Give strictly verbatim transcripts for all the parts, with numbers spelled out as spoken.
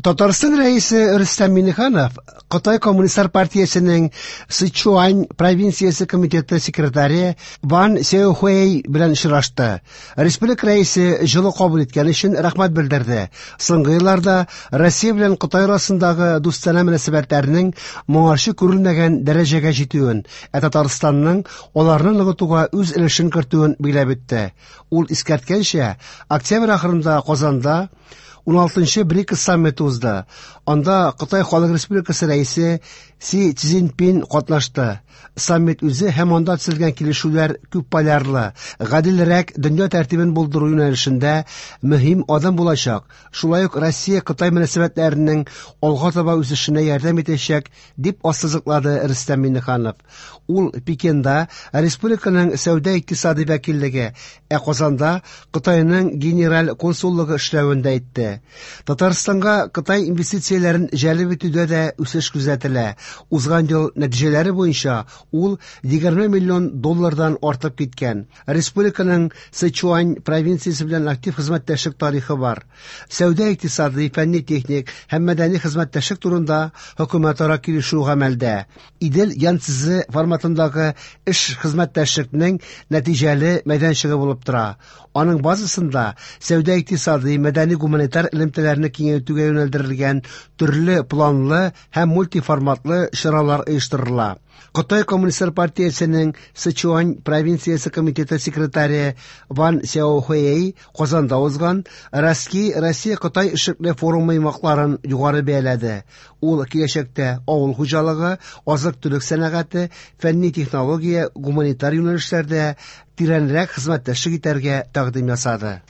Татарстан рәисе Рөстәм Миңнеханов Кытай Коммунистлар партиясенең Сычуань провинциясе комитеты секретаре Ван Сяохуэй белән очрашты. Республика рәисе җылы кабул иткән өчен рәхмәт белдерде. Соңгы елларда Россия белән Кытай арасындагы дустана мөнәсәбәтләрнең моңарчы күрелмәгән дәрәҗәгә җитүен, ә Татарстанның аларны ныгытуга үз өлешен кертүен билгеләп үтте. Ул искәрткәнчә, октябрь ахырында Казанда он алтынчы БРИКС саммиты узды. Анда Кытай Халык Республикасы рәисе Си Цзиньпин катнашты. Саммит үзе һәм анда төзелгән килешүләр күп полярлы, гадилрәк дөнья тәртибен булдыру юнәлешендә мөһим адым булачак. Шулай ук Россия-Кытай мөнәсәбәтләренең алга таба үсешенә ярдәм итәчәк, дип ассызыклады Рөстәм Миңнеханов. Ул Пекинда республиканың сәүдә-икътисади вәкиллеге, ә Казанда Кытайның генераль консуллыгы эшләвендә әйтте. Татарстанга Кытай инвестицияләрен җәлеп итүдә дә үсеш күзәтелә. Узган ел нәтиҗәләре буенча ул егерме миллион доллардан артып киткән. Республиканың Сычуань провинциясе белән актив хезмәттәшлек тарихы бар. Сәүдә-икътисади, фәнни-техник һәм мәдәни хезмәттәшлек турында хөкүмәт-ара килешү гамәлдә. Идел-Янцзы форматындагы эш хезмәттәшлекнең нәтиҗәле мәйданчыгы булып тора. Аның базасында сәүдә-икътисади, мәдәни-гуманитар элемтәләрне киңәйтүгә юнәлдерелгән төрле планлы һәм мультиформатлы чаралар оештырыла. Кытай Коммунистлар партиясенең Сычуань провинциясе комитеты секретаре Ван Сяохуэй Казанда узган Раски Россия-Кытай эшлекле форумы йомакларын югары бәяләде. Ул киләчәктә авыл хуҗалыгы, азык-төлек сәнәгате, фәнни технология, гуманитар юнәлешләрдә тирәнрәк хезмәттәшлек итәргә тәкъдим ясады.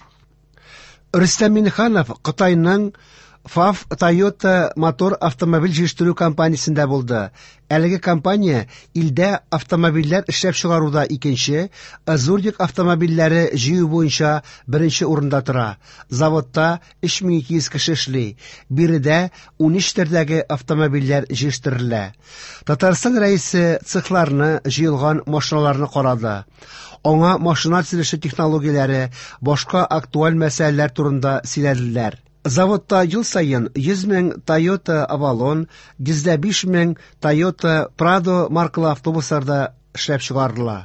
Рөстәм Миңнеханов Кытайның ФАВ Toyota мотор автомобиль җитештерү компаниясендә булды. Әлеге компания илдә автомобильләр эшләп чыгаруда икенче, Азурдик автомобильләре җыю буенча беренче урында тора. Заводта өч мең ике йөз кеше эшли. Биредә унөч төрдәге автомобильләр җитештерелә. Татарстан рәисе цехларны, җыелган машиналарны карады. Аңа машина төзелеше технологияләре, башка актуаль мәсьәләләр турында сөйләделәр. Заводта ел сайын йөз мең Toyota Avalon, йөз биш мең Toyota Prado маркалы автобусларда эшләп чыгарыла.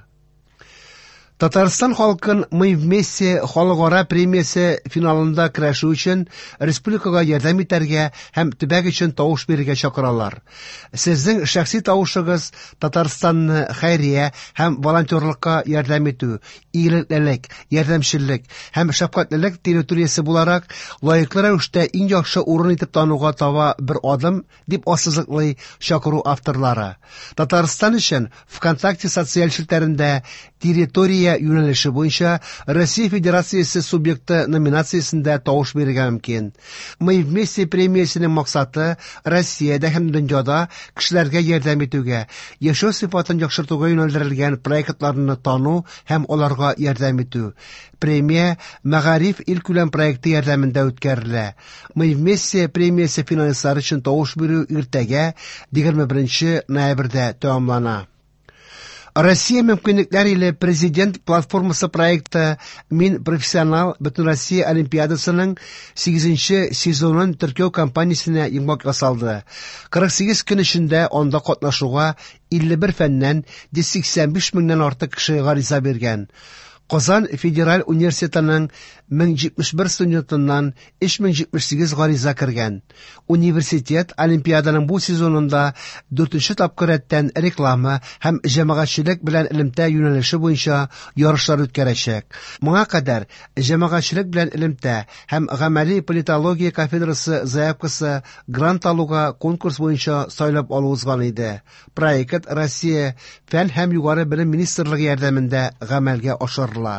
Татарстан халкын «Мы вместе» халыкара премиясе финалында көрәшү өчен республикага ярдәм итәргә һәм төбәк өчен тавыш бирергә чакыралар. Сезнең шәхси тавышыгыз Татарстанны хәйрия һәм волонтерлыкка ярдәм итү, игелеклелек, ярдәмчеллек һәм шәфкатьлелек территориясе буларак лаеклы рәвештә иң яхшы урын итеп тануга таба бер адым, дип ассызыклый чакыру авторлары. Татарстан өчен ВКонтакте социаль челтәрендә территория юнәлеше буенча Россия Федерациясе субъекты номинациясендә тавыш бирергә мөмкин. «Мы вместе» премиясенең максаты Россиядә һәм дөньяда кешеләргә ярдәм итүгә, яшәү сыйфатын яхшыртуга юнәлдерелгән проектларны тану һәм аларга ярдәм итү. Премия Мәгариф илкүләм проекты ярдәмендә үткәрелә. «Мы вместе» премиясе финалистлары өчен тавыш бирү иртәгә егерме беренче ноябрьдә тәмамлана. Россия мөмкинлекләр иле президент платформасы проекты «Мин профессионал» Бөтенроссия олимпиадасының сигезенче сезонын теркәү кампаниясенә йомгак ясалды. кырык сигез көн эчендә анда катнашуга илле бер фәннән йөз сиксән биш меңнән артык кеше гариза биргән. Казан Федераль университетының мең җитмеш бер студентыннан өч мең җитмеш сигез гариза кергән. Университет олимпиаданың бу сезонында дүртенче тапкыр рәттән реклама һәм җәмәгатьчелек белән элемтә юнәлеше буенча ярышлар үткәрәчәк. Моңа кадәр җәмәгатьчелек белән элемтә һәм гамәли политология кафедрасы заявкасы грант алуга конкурс буенча сайлап алу узган иде. Проект Россия фән һәм югары белем министрлыгы ярдәмендә гамәлгә ашырыла.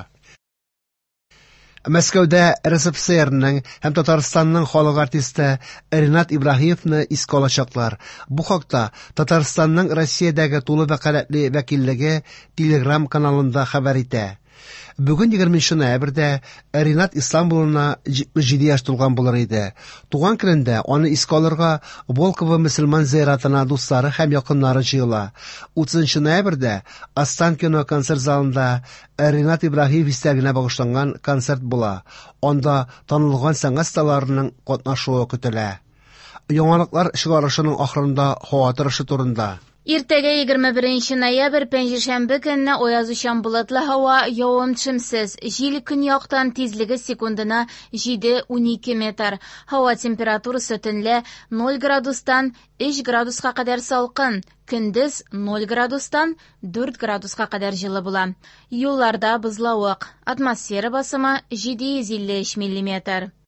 Мәскәүдә РСФСРның һәм Татарстанның халык артисты Ринат Ибраһимовны искә алачаклар. Бу хакта Татарстанның Россиядәге тулы вәкаләтле вәкиллеге Telegram каналында хәбәр итә. Бүген егерменче ноябрьдә Ринат Истанбулына җитмеш җиде яшь тулган булыр иде. Туган көндә аны искә алырга Волково мөселман зиратына дуслары һәм якыннары җыела. утызынчы ноябрьдә Останкино концерт залында Ринат Ибраһимов истәгенә багышланган концерт була. Анда танылган сәнгать сталарының катнашуы көтелә. яңалыклар чыгарышының ахырында һава торышы турында. Иртәгә егерме беренче ноябрь пәнҗешәмбе көнне аязучан болытлы һава, явым-төшемсез, җил көньяктан тизлеге секундына җиде-унике метр. Һава температурасы төнлә ноль градустан өч градуска кадәр салкын, көндез ноль градустан дүрт градуска кадәр җылы була. Юлларда бозлавык, атмосфера басымы җиде йөз илле өч миллиметр.